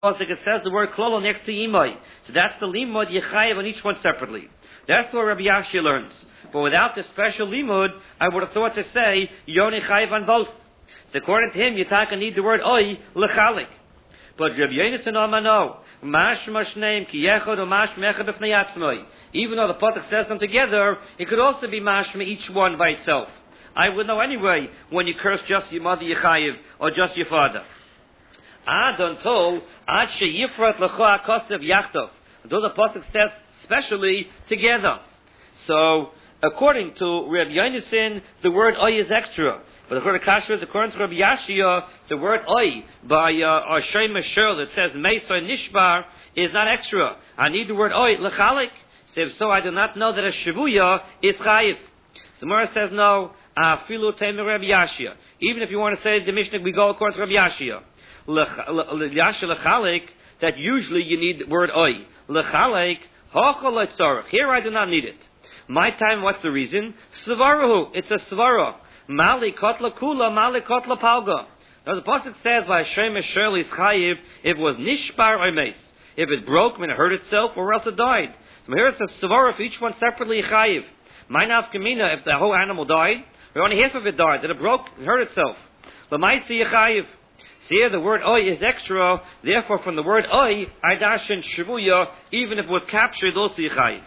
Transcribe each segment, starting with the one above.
it says the word klolo next to imay. So that's the limud yechayev on each one separately. That's what Rabbi Yashi learns. But without the special limud, I would have thought to say yoni chayev on both. So according to him, Yitaka need the word oy lechalik. But Rabbi Yonasan Amano, mashma shneim ki yechod or mashma echad b'fnei atzmai. Even though the pasuk says them together, it could also be mashma each one by itself. I would know anyway when you curse just your mother Yechayev or just your father. Until the pasuk says specially together. So according to Rabbi Yonasan, the word oy is extra. But according to Kashrus, according to Rabbi Yashia, the word oy by Shem Shirl that says Mesa Nishbar is not extra. I need the word oy lechalik. So if so, I do not know that a shivuya is chayiv. So Mara says no. Afilu teim Rabbi Yashia. Even if you want to say the Mishnah, we go according to Rabbi Yashia. Yashia lechalik. That usually you need the word oy lechalik. Hochal letzorach. Here I do not need it. My time. What's the reason? Svarahu. It's a svara. Mali kotla kula, mali kotla palga. Now the pasuk says by Shem Shirl is chayiv if it was nishbar or meis. If it broke, when it hurt itself, or else it died. So here it says svara for each one separately chayiv. My nafkamina, if the whole animal died, or only half of it died, that it broke, it hurt itself. But my see chayiv. See here the word oy is extra. Therefore, from the word oy, I dash in shivuya, even if it was captured, also chayiv.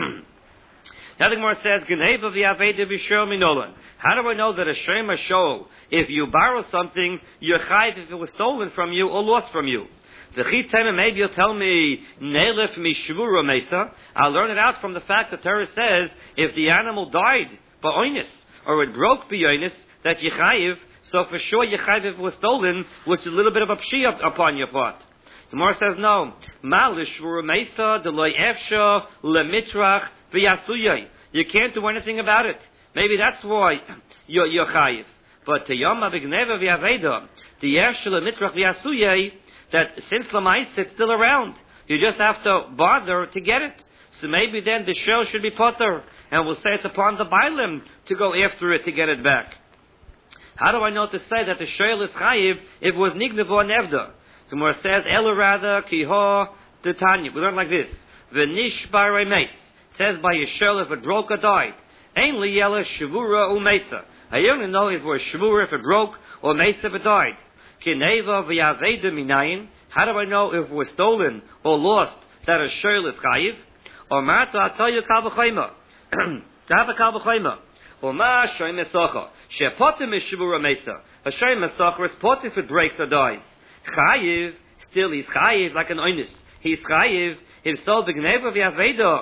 Now the Gemara says, Gneva v'aveda v'shor minolan. How do I know that a shema shol, if you borrow something, you're chayiv if it was stolen from you or lost from you? Maybe you'll tell me, Nelef mishvura mesa. I'll learn it out from the fact that Torah says, if the animal died ba'oinis, or it broke ba'oinis, that you chayiv, so for sure you chayiv if it was stolen, which is a little bit of a pshia upon your part. The Gemara says no. Ma lishvura mesa, deloy efsha, lemitrach, v'yasuyay. You can't do anything about it. Maybe that's why you're chayiv. But to yoma v'gneva v'aveda, the efsha lemitrach v'yasuyay, that since Lamais it's still around, you just have to bother to get it. So maybe then the shell should be potter, and we'll say it's upon the bailim to go after it to get it back. How do I know to say that the shell is chayiv if it was nignev or nevda? So more says ela rather kiho titanya. We learn like this: v'nish bar meis. Says by a shell if it broke or died. Ainly yella shavura umesa. I only know if it was shavura if it broke or mesa if it died. Kineva v'yaveda minayin. How do I know if it was stolen or lost that a shayl is chayiv? Or mata I'll tell you kal v'chayma. Kal v'chayma. Or ma shoy mesacha. Shepotim is shavura mesa. A shoy mesacha is pot if it breaks or dies. Chayiv, still he's chayiv like an oinis. He's chayiv himself v'gneva v'yaveda.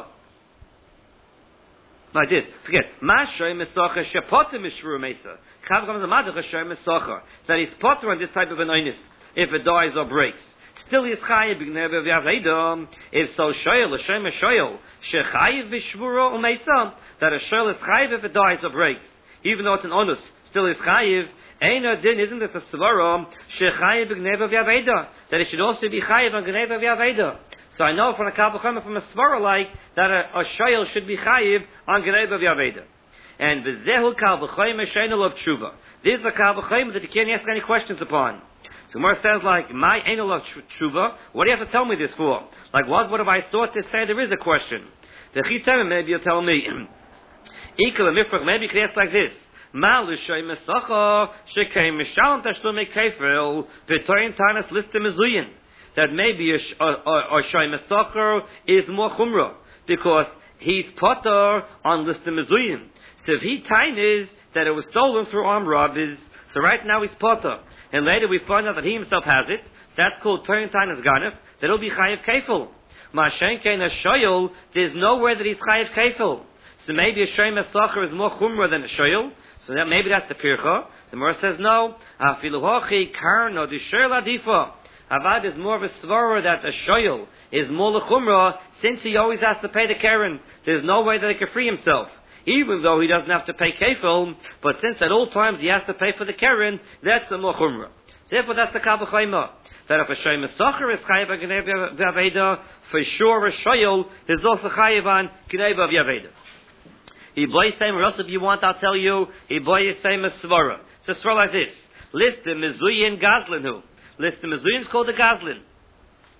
Like this, forget. Mashay mesacha shepotim mishvur mesa. Chav comes a madach shay mesacha that he's potter on this type of an oinis if it dies or breaks. Still he's chayiv b'gneva v'yaveda. If so, shoyel a shay meshoyel shechayiv b'shvura umesa that a shoyel is chayiv if it dies or breaks, even though it's an onus. Still he's chayiv. Eina din isn't this a svara shechayiv b'gneva v'yaveda that it should also be chayiv on gneva v'yaveda. So I know from a Kabbalah from a svara like that a shayel should be chayiv on Gneva v'Yaveda. And v'zehu Kabbalah she'enol of tshuva. This is a Kabbalah that you can't ask any questions upon. So more sounds like my enol of tshuva. What do you have to tell me this for? Like what have I thought to say? There is a question. The chitem maybe you'll tell me. Ikel mifrach maybe you can ask like this. Ma l'shay mesacha shekeim mishalom tashlumei kefil v'toyin tanas listim mezuyin. That maybe a Shoy Mesacher is more chumrah, because he's potter on listim mezuyim. So if he time is that it was stolen through armed robbers, so right now he's potter. And later we find out that he himself has it, so that's called Toyin Tainus Ganef, that will be Chayiv Kefil. Ma'ashenkein a Shoyel, there's nowhere that he's Chayiv Kefil. So maybe a Shoy Mesacher is more chumrah than a Shoyel, so that maybe that's the Pircha. The Gemara says no, Afilu hochi karno di Shoyel adifa. Avad is more of a svara that a shoyel is more lechumra, since he always has to pay the keren. There's no way that he can free himself, even though he doesn't have to pay kefil. But since at all times he has to pay for the keren, that's a more chumra. Therefore, that's the kal v'chayma. That if a shoy mesacher is chayiv on gneva v'yaveda, for sure a shoyel is also chayiv on gneva v'yaveda. He boy same or else if you want, I'll tell you. He boy same as svara. It's a svara like this: list the mezuyin gazlinu. List the mezuyin is called the gazlin.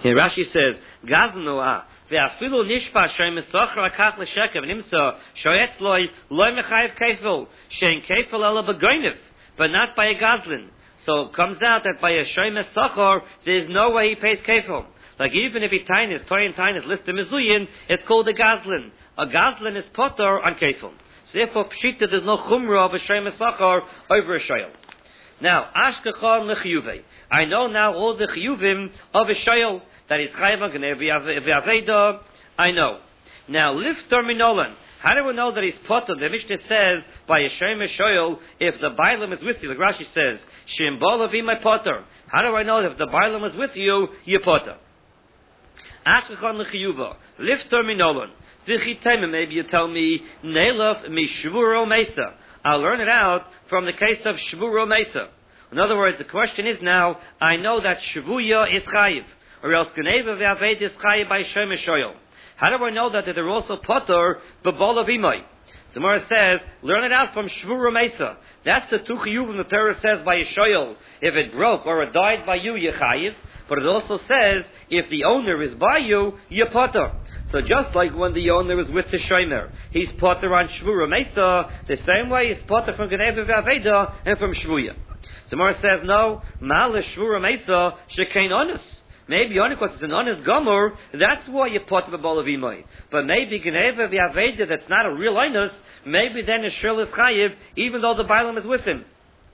Here Rashi says, Gaznoah, ve'afilu nishpa shem mesocher akach l'shekev nimsa shoyetz loy mechayev kefil shein kefil ela begoynev, but not by a gazlin. So it comes out that by a shem mesocher there is no way he pays kefil. Like even if he tainis, toy and tainis list the mezuyin, it's called a gazlin. A gazlin is potter on kefil. So therefore, pshita there's no chumrah of a shem mesocher over a shoyel. Now, ashkechon lechiyuvei. I know now all the chiyuvim of a shoyel. That is chayav on Geneva v'aveda. I know. Now, lifter minolan. How do we know that he's potter? The Mishnah says by a shem shoyel if the bailam is with you. Like Rashi says, shem bola be my potter. How do I know that if the bailam is with you, you're potter? Ashkechon lechiyuva. Lifter minolan. V'chitayim. Maybe you tell me neilaf mishvuro mesa. I'll learn it out from the case of shvuro mesa. In other words, the question is now, I know that shvuya is chayiv. Or else Geneva ve'aved is chayiv by shem shoyel. How do I know that they're also potter b'bol avimai? So Gemara says, learn it out from shvura mesa. That's the two chiyuvim the Torah says by a shoyel. If it broke or it died by you, you're chayiv. But it also says, if the owner is by you, you're potter. So just like when the owner is with the shomer, he's potter on shvura mesa. The same way he's potter from Geneva ve'aveda and from shvuya. So Gemara says, no, mal shvura mesa shekein onus. Maybe only because it's an honest gomer, that's why you put the ball of imay. But maybe Geneva v'aveda, that's not a real honest, maybe then a shul is chayiv, even though the bailam is with him.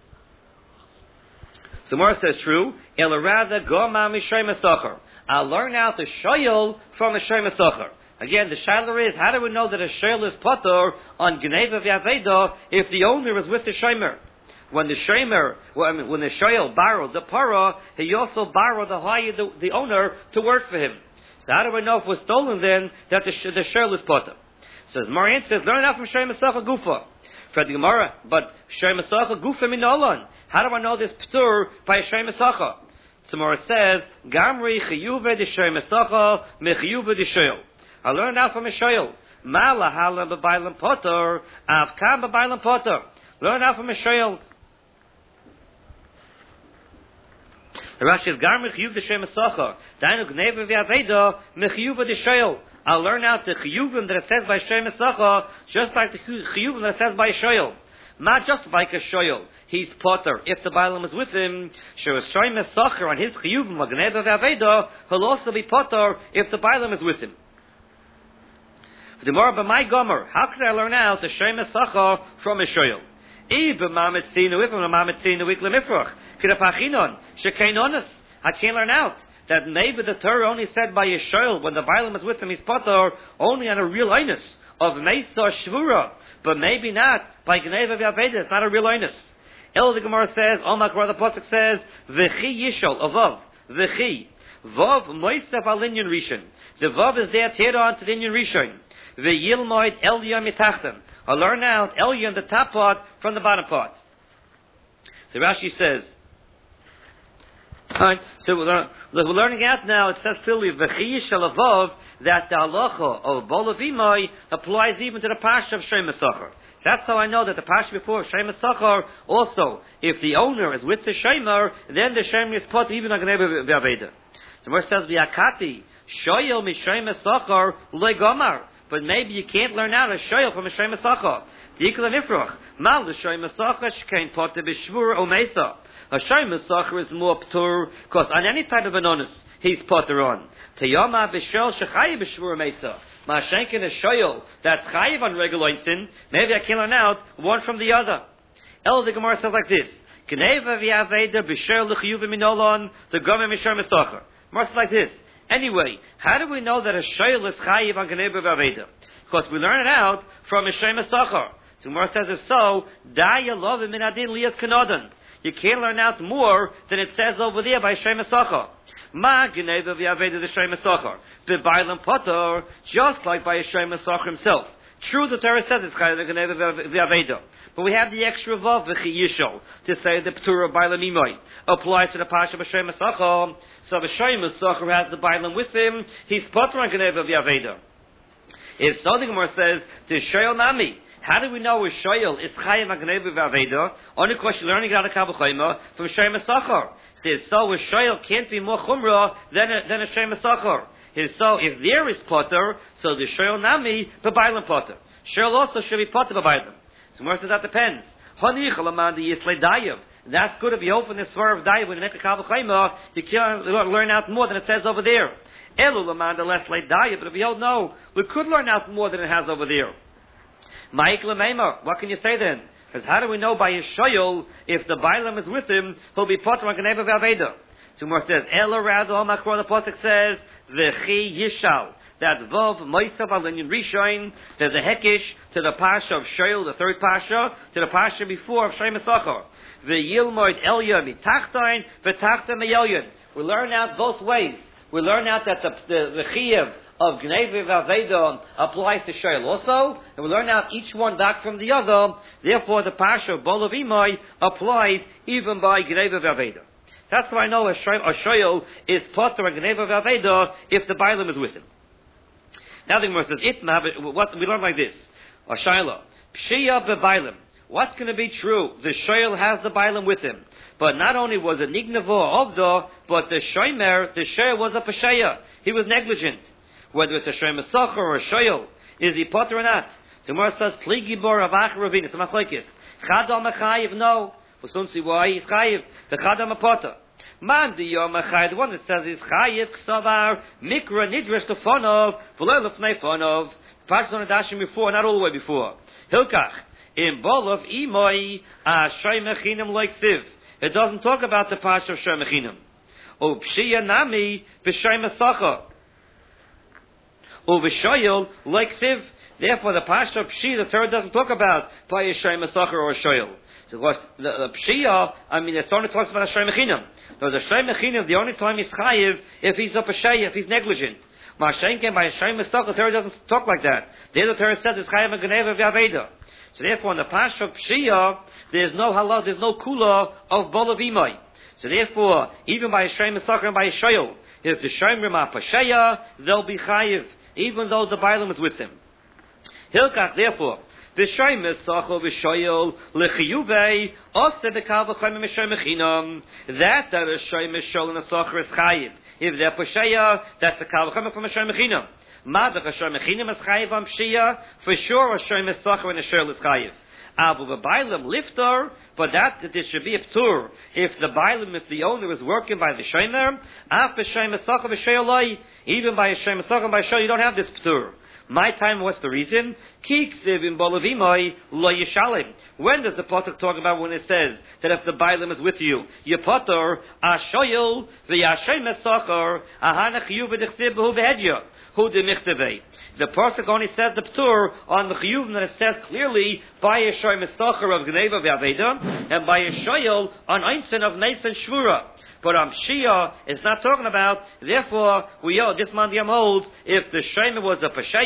So Mora says true, rather goma mishay mesocher. I'll learn out the shoyel from a shay mesocher. Again, the shaila is, how do we know that a shoyel is potter on Geneva v'aveda if the owner is with the shomer? When the shomer, when the shoyel borrowed the para, he also borrowed the owner to work for him. So how do we know if it was stolen then that the shoyel is potter? So as Marian says, learn out from Shay Masacha Gufa. For the Gemara, but Shay Masacha Gufa Minolan. How do I know this ptur by Shay Masacha? So Mora says, Gamri chiyuve de Shay Masacha mechiyuve de shoyel. I learned out from a shoyel. Mala halam b'bailam potter, avkam b'bailam potter. Learn out from a shoyel. The Rashi is gar mechiyuv de shem mesocher. Dainu gneva v'aveda mechiyuv de shoyel. I'll learn out the chiyuvim that it says by shem mesocher, just like the chiyuvim that it says by shoyel. Not just like a shoyel. He's potter. If the bailam is with him, shem mesocher on his chiyuvim of gneva v'aveda, he'll also be potter if the bailam is with him. The more by my gomer, how can I learn out the shem mesocher from a shoyel? I can't learn out that maybe the Torah only said by Yisrael when the bailam is with him he's potter only on a real einus of Mesa or Shvura, but maybe not by Gneva v'Aveda. It's not a real einus. El the Gemara says, Omakra the pasuk says, V'chi Yishol avav V'chi Vav Moisef al Inyan Rishon. The Vav is there tear on to the Inyan Rishon. V'Yilmoid Elya mitachtem. I'll learn out Elya on the top part from the bottom part. So Rashi says, alright, so we're learning out now, it says clearly, V'chi Yishal that the halacha of Bolavimai applies even to the Pasha of Shem Mesocher. That's how I know that the Pasha before Shem Mesocher, also, if the owner is with the Shemer, then the Shemer is put even on Gneva V'Aveda. So where it says, V'yakati, Shoyel Mishem Mesocher, Legomar. But maybe you can't learn out a shoyel from a shay masacha. The ikla nifrach. Mal the shay masacha shkein potter b'shvur o mesa. A shay masacha is more ptur because on any type of an honest he's potter on. Teyama b'shel shechayi b'shvur o mesa. Ma shenkin a shoyel that's chayiv on regulating. Maybe I can learn out one from the other. El the Gemara says like this: Gneva v'aveda b'shel l'chiyuv minolon the gomer mishay masacha. Gemara says like this. Anyway, how do we know that a shoyel is chayiv on Gneva v'aveda? Because we learn it out from a shem masachar. So Gemara says if so, daya love min adin liyas kanodan. You can't learn out more than it says over there by shem masachar. Ma Gneva v'aveda the shem masachar. B'bailam potter, just like by a shem masachar himself. True, the Torah says it's chayiv on Gneva v'aveda. But we have the extra vav v'chi yishol to say the p'tura bailam imoy applies to the pasha b'shem masachar. So the shem masachar has the bailam with him. He's potter on Gneva v'aveda. If so, the Gemara says to shoyel nami. How do we know a shoyel is chayiv on Gneva v'aveda? Only because you're learning out of Kabbalah from shem masachar. So his soul with shoyl can't be more chumrah than a shem esachar. His soul, if there is potter, so the shoyl nami b'bailam potter. Shoyl also should be potter b'bailam. So Gemara says that depends. Hanich alamandi yislei dayav. That's good if you open the svar of dayav when you make a kavah chayma, you can learn out more than it says over there. Elu lamanda less lei dayav, but if you don't know, we could learn out more than it has over there. Ma'ik l'meimah. What can you say then? Because how do we know by his shoyl, if the bailam is with him, he'll be potter on Geneva v'aveda? So Gemara says, Ela rather, the pasuk says, V'chi yishal. That's Vav, Moisav, Alinyan Rishon. There's a hekish to the Pasha of Shoyl, the third Pasha, to the Pasha before of Shem Esachar. V'yilmoid Elyon mitachtain, v'tachta me'elyon. We learn out both ways. We learn out that the Chiyuv of Gneva v'Aveda applies to Shoyl also, and we learn out each one back from the other. Therefore, the Pasha of Bolav Imai applies even by Gneva v'Aveda. That's why I know a shoyl is potter and gneva v'aveda if the bailam is with him. Now the Gemara says, what we learn like this: a shayla pshiya b'bailam. What's going to be true? The shoyl has the bailam with him, but not only was it nignavo ovdo, but the shoyl was a pasheya. He was negligent. Whether it's a shoyim esachar or a shoyl, is he potter or not? The Gemara says, Kli gibor avach ravin. It's a machlekes. Chadam mechayiv no. We'll soon see why he's chayiv. The chadam apota. Man the yom chayiv. The one that says he's chayiv ksavar mikra nidresh lefonov v'lo lefnei fonov. The pasuk on the dashim before, not all the way before. Hilkach in bolov imoi ashay mechinim like siv. It doesn't talk about the pasuk of shay mechinim. O pshiya nami b'shay mesacha. O b'shoyel like siv. Therefore, the pasuk of pshi, the Torah doesn't talk about by a shay mesacha or a shoyel. So the pshia, it's only talks about a shay mechinim. So the shay mechinim, the only time he's chayiv if he's a pashay, if he's negligent. Ma'ashenken by a shay mesach, the Torah doesn't talk like that. The other Torah says it's chayiv and geneva v'aveda. So therefore, in the pasuk of pshia, there's no halal, there's no kula of bolav imai. So therefore, even by a shay mesach and by a shayel, if the shayim are pasheya, they'll be chayiv, even though the bailam is with them. Hilkach, therefore, V'shoym esacho v'shoyel lechiyuvei ose b'kal v'choym m'shoym mechinam. That a shoym eshol and esacher is chayiv. If they're pasheya, that's a kal v'choym from m'shoym mechinam. Madach a shoym mechinam is chayiv on pshia. For sure, a shoym esacher and a shoyel is chayiv. Abu v'bailam lifter, but that there should be a ptur. If the bailam, if the owner is working by the shoymer, af b'shoym esacher v'shoyeloi, even by a shoym esacher and by a shoyel, you don't have this ptur. My time, what's the reason? Kiksiv in bolavimai lo yishalim. When does the pasuk talk about when it says that if the bailam is with you, you potter ashoyel v'yashem esachar ahana chiyuv v'dichsiv b'hu v'hedya hu demichtevei. The pasuk only says the ptur on the chiyuv, and it says clearly by a shoym esachar of gneva v'aveda and by a shoyel on einstein of neisen shvura. But Shia is not talking about, therefore, this man holds, if the Shema was a Pashay,